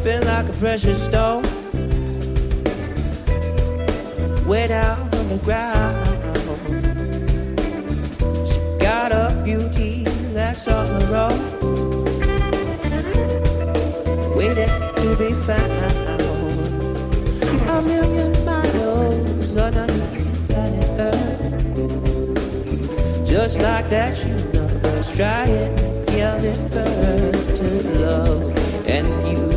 Sleeping like a precious stone, way down on the ground. She got a beauty that's on her own, waiting to be found. A million miles underneath planet Earth, just like that universe trying, giving birth to love. And you